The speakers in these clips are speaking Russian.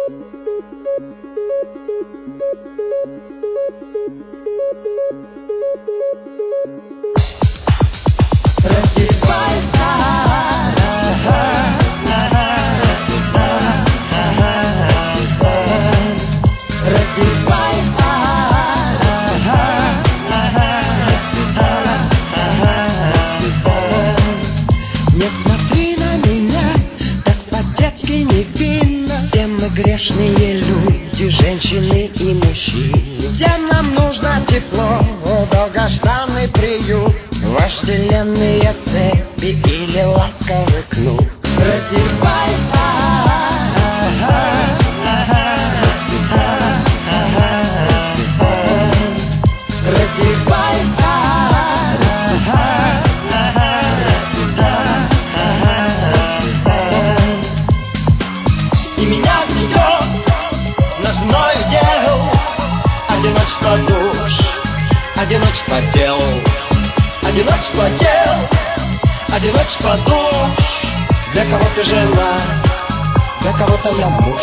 Грешные люди, женщины и мужчины. Всем нам нужно тепло, долгожданный приют, вожделенные цепи или ласковый кнут. Раздевайся, раздевайся, и меня ведет ножной дел, одиночество душ, одиночество дел, одиночество дел, одиночество душ. Для кого-то жена, для кого-то я муж.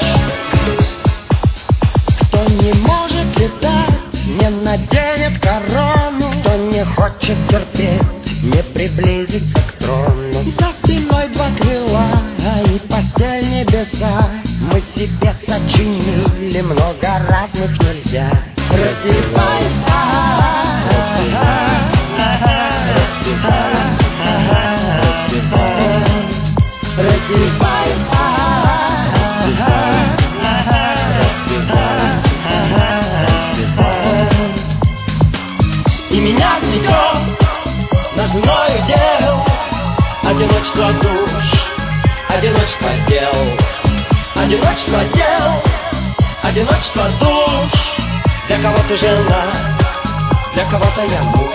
Кто не может летать, не наденет корону. Кто не хочет терпеть, не приблизится к трону. За спиной два крыла и постель небеса. Мы себе сочинили много разных нельзя. Раздевайся, раздевайся, и меня ведет ножной дел, одиночество душ, одиночество дел, одиночество дел, одиночество душ. Для кого-то жена, для кого-то я муж.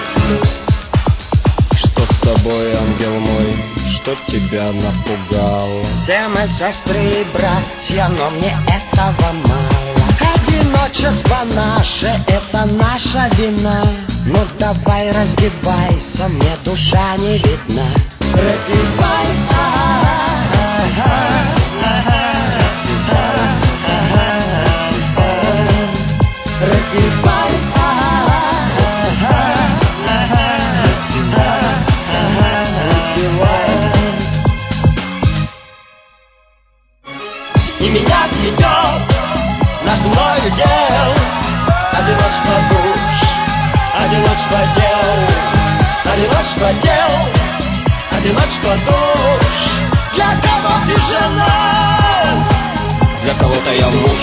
Что с тобой, ангел мой, что тебя напугало? Все мы сестры и братья, но мне этого мало. Одиночество наше, это наша вина. Ну давай раздевайся, мне душа не видна. Раздевайся, раздевайся, и меня ведет ножной дел, одиночество душ, одиночество дел, одиночество дел, одиночество душ. Для кого ты жена, Для кого-то я муж.